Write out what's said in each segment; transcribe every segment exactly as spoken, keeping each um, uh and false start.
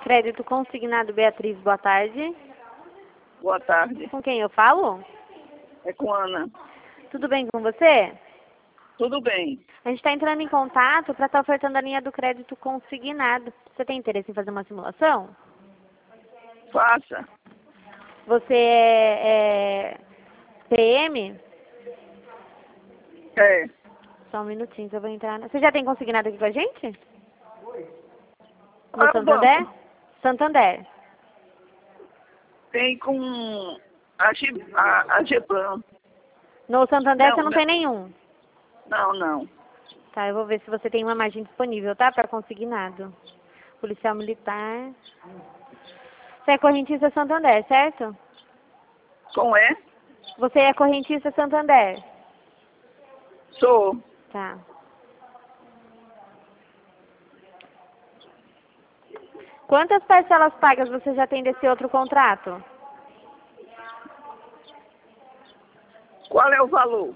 Crédito consignado Beatriz, boa tarde. Boa tarde. Com quem eu falo? É com Ana. Tudo bem com você? Tudo bem. A gente está entrando em contato para estar ofertando a linha do crédito consignado. Você tem interesse em fazer uma simulação? Faça. Você é, é P M? É. Só um minutinho, eu vou entrar. Você já tem consignado aqui com a gente? No Ah, Santander? bom. Santander. Tem com a, Gi- a, a Geplan. No Santander Não, você não não. tem nenhum. Não, não. Tá, eu vou ver se você tem uma margem disponível, tá? Para consignado. Policial militar. Você é correntista Santander, certo? Como é? Você é correntista Santander. Sou. Tá. Quantas parcelas pagas você já tem desse outro contrato? Qual é o valor?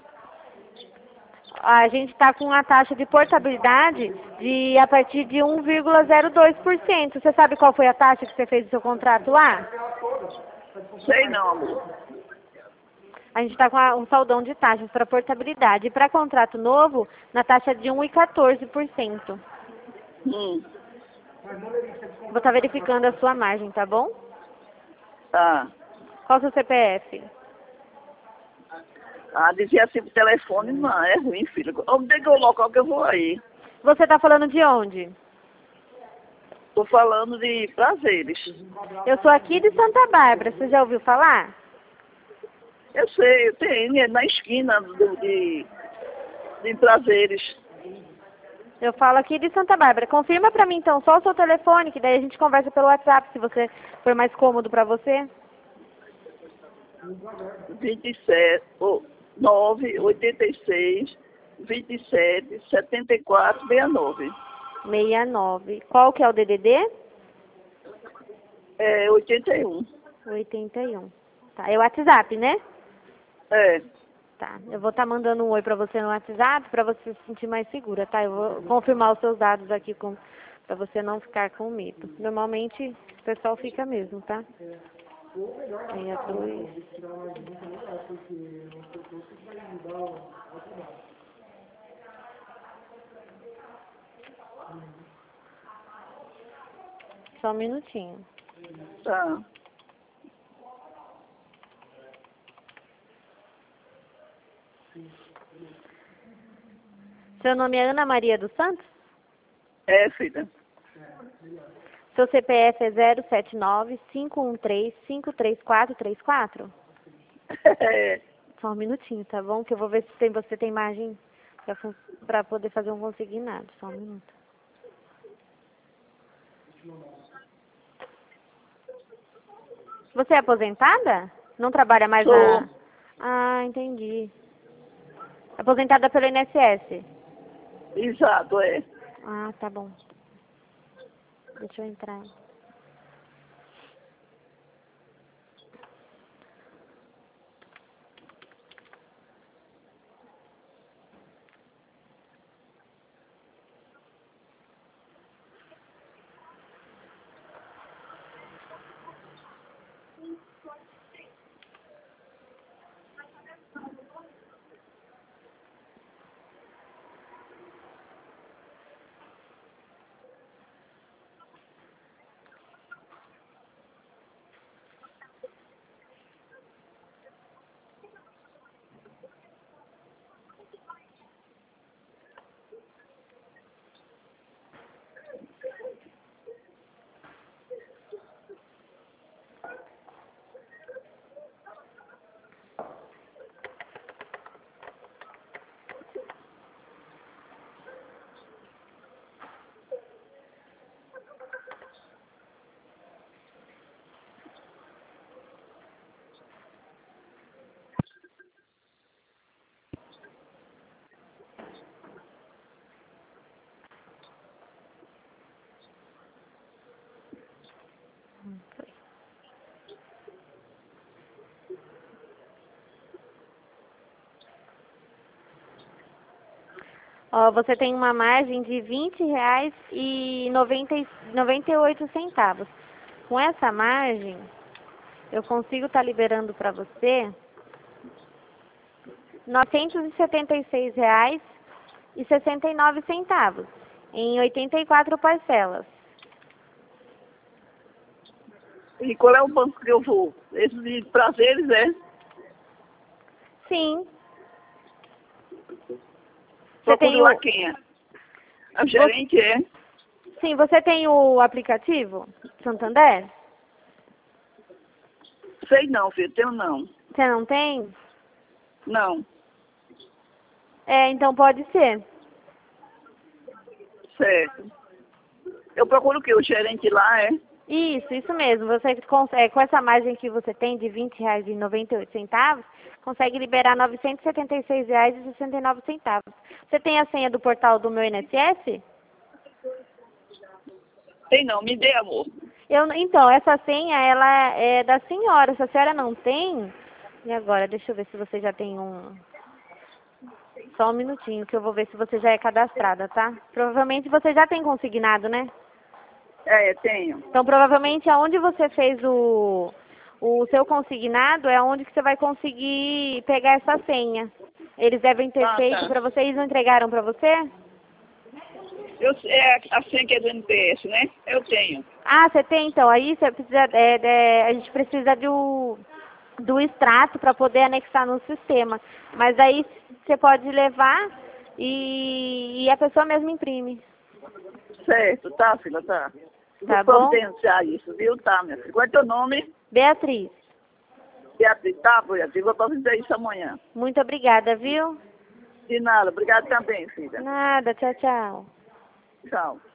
A gente está com a taxa de portabilidade de a partir de um vírgula zero dois por cento. Você sabe qual foi a taxa que você fez do seu contrato lá? Sei não, amor. A gente está com a- um saldão de taxas para portabilidade. E para contrato novo, na taxa de um vírgula quatorze por cento. Hum. Vou estar verificando a sua margem, tá bom? Tá. Qual o seu C P F? Ah, dizia assim pro telefone, não, é ruim, filho. Onde é que eu local que eu vou aí? Você está falando de onde? Tô falando de prazeres. Eu sou aqui de Santa Bárbara. Você já ouviu falar? Eu sei, tem, é na esquina do, de, de prazeres. Eu falo aqui de Santa Bárbara. Confirma pra mim então só o seu telefone, que daí a gente conversa pelo WhatsApp, se você for mais cômodo pra você. vinte e sete, oh, nove, oitenta e seis, vinte e sete, setenta e quatro, sessenta e nove. sessenta e nove. Qual que é o D D D? É oitenta e um. oitenta e um. Tá, é o WhatsApp, né? É. Tá, eu vou estar mandando um oi pra você no WhatsApp pra você se sentir mais segura, tá? Eu vou confirmar os seus dados aqui com, pra você não ficar com medo. Normalmente o pessoal fica mesmo, tá? sessenta e dois. Só um minutinho. Tá. Seu nome é Ana Maria dos Santos? É, filha. Seu C P F é zero sete nove, cinco um três, cinco três quatro três quatro? É. Só um minutinho, tá bom? Que eu vou ver se tem, você tem margem pra, fun- pra poder fazer um consignado. Só um minuto. Você é aposentada? Não trabalha mais Sou. na... Ah, entendi. Aposentada pelo I N S S? Exato, é. Ah, tá bom. Deixa eu entrar. Ó, você tem uma margem de vinte reais e noventa e oito centavos. Com essa margem, eu consigo estar liberando para você novecentos e setenta e seis reais e sessenta e nove centavos em oitenta e quatro parcelas. E qual é o banco que eu vou? Esse de Prazeres, é? Sim. Você tem lá o... quem é? O gerente é? Sim, você tem o aplicativo Santander? Sei não, filho, tenho não. Você não tem? Não. É, então pode ser. Certo. Eu procuro o quê? O gerente lá, é? Isso, isso mesmo. Você consegue, com essa margem que você tem de vinte reais e noventa e oito centavos, consegue liberar novecentos e setenta e seis reais e sessenta e nove centavos. Você tem a senha do portal do meu I N S S? Tem não, me dê, amor. Eu, então, essa senha, ela é da senhora. Se a senhora não tem... E agora, deixa eu ver se você já tem um... Só um minutinho, que eu vou ver se você já é cadastrada, tá? Provavelmente você já tem consignado, né? É, tenho. Então, provavelmente, aonde você fez o, o seu consignado é onde que você vai conseguir pegar essa senha. Eles devem ter Ah, feito tá. para você. Eles não entregaram para você? Eu, é a senha que é do N P S, né? Eu tenho. Ah, você tem, então. Aí você precisa, é, é, a gente precisa do, do extrato para poder anexar no sistema. Mas aí você pode levar e, e a pessoa mesmo imprime. Certo, tá, filha, tá. Tá Vou bom? providenciar isso, viu? Tá, minha filha. Qual é teu nome? Beatriz, Beatriz, tá, Beatriz? Vou providenciar isso amanhã. muito obrigada, viu? De nada, obrigado também, filha. Nada, tchau, tchau. Tchau.